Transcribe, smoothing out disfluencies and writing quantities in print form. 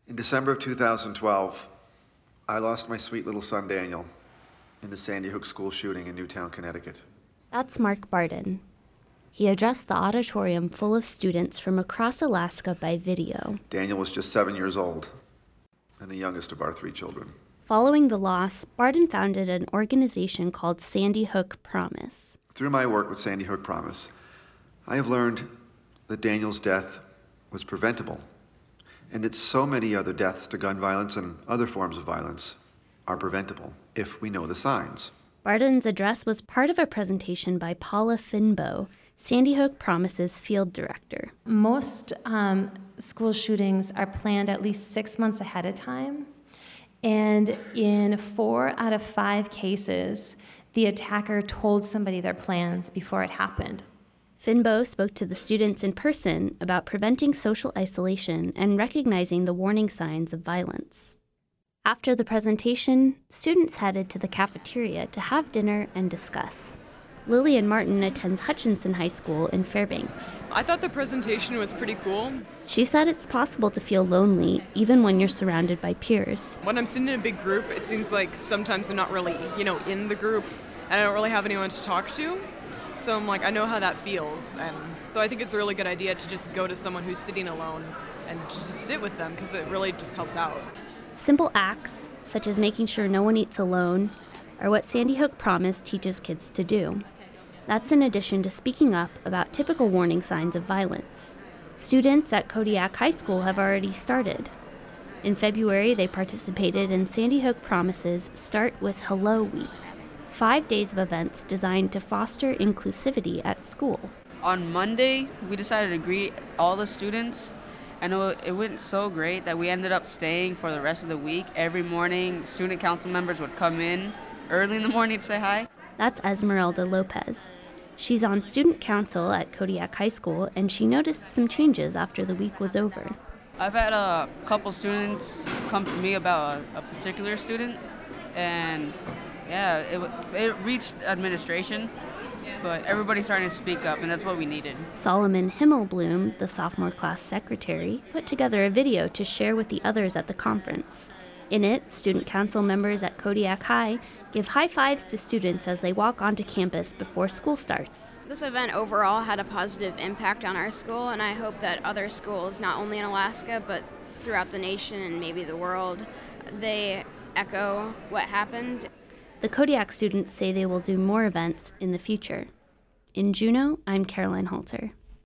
In December of 2012, I lost my sweet little son, Daniel, in the Sandy Hook school shooting in Newtown, Connecticut. That's Mark Barden. He addressed the auditorium full of students from across Alaska by video. Daniel was just 7 years old and the youngest of our 3 children. Following the loss, Barden founded an organization called Sandy Hook Promise. Through my work with Sandy Hook Promise, I have learned that Daniel's death was preventable, and that so many other deaths to gun violence and other forms of violence are preventable if we know the signs. Barden's address was part of a presentation by Paula Finbow, Sandy Hook Promise's field director. Most school shootings are planned at least 6 months ahead of time, and in 4 out of 5 cases, the attacker told somebody their plans before it happened. Finbow spoke to the students in person about preventing social isolation and recognizing the warning signs of violence. After the presentation, students headed to the cafeteria to have dinner and discuss. Lillian Martin attends Hutchinson High School in Fairbanks. I thought the presentation was pretty cool. She said it's possible to feel lonely even when you're surrounded by peers. When I'm sitting in a big group, it seems like sometimes I'm not really, in the group, and I don't really have anyone to talk to. So I'm like, I know how that feels, and so I think it's a really good idea to just go to someone who's sitting alone and just sit with them, because it really just helps out. Simple acts, such as making sure no one eats alone, are what Sandy Hook Promise teaches kids to do. That's in addition to speaking up about typical warning signs of violence. Students at Kodiak High School have already started. In February, they participated in Sandy Hook Promise's Start with Hello Week, 5 days of events designed to foster inclusivity at school. On Monday, we decided to greet all the students, and it went so great that we ended up staying for the rest of the week. Every morning, student council members would come in early in the morning to say hi. That's Esmeralda Lopez. She's on student council at Kodiak High School, and she noticed some changes after the week was over. I've had a couple students come to me about a particular student, and yeah, it reached administration, but everybody's starting to speak up, and that's what we needed. Solomon Himmelblum, the sophomore class secretary, put together a video to share with the others at the conference. In it, student council members at Kodiak High give high fives to students as they walk onto campus before school starts. This event overall had a positive impact on our school, and I hope that other schools, not only in Alaska, but throughout the nation and maybe the world, they echo what happened. The Kodiak students say they will do more events in the future. In Juneau, I'm Caroline Halter.